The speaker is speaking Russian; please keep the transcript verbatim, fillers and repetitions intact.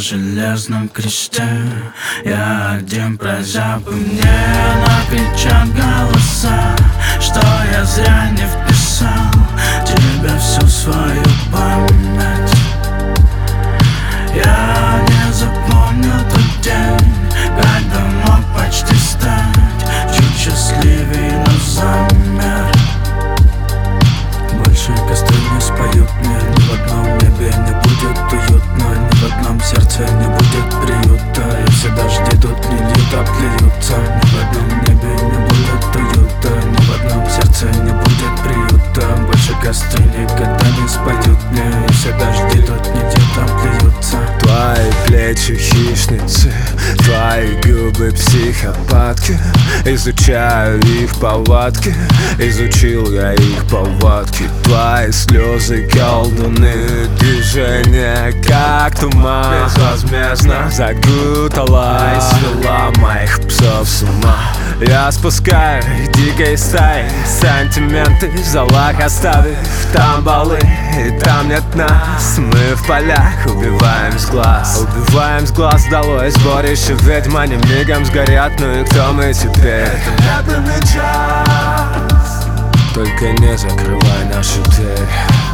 железном кресте. Я один прозяб, и мне накричат голоса, что я зря не вписал тебе всю свою память. Я не запомнил тот день, когда мог почти стать чуть счастливее, но замер. Больше костры не споют мне, ни в одном небе не будет уютно, ни в одном сердце не будет приюта. И все дожди тут не льют, а плюются. Ни в одном небе не будет уюта, ни в одном сердце не будет приюта. Больше костры никогда не споют мне, и все дожди тут не льют, а плюются. Твои плечи хищницы, твои губы психопатки. Изучаю их повадки, изучил я их повадки. Твои слезы колдуны, движения как туман. Безвозмездно закутала и свела моих псов с ума. Я спускаю дикой стаи сантименты в залах, оставив там балы, и там нет нас. Мы в полях убиваем с глаз, убиваем с глаз долой сборище ведьм. Они мигом сгорят, ну и кто мы теперь? Это медленный час, только не закрывай нашу дверь.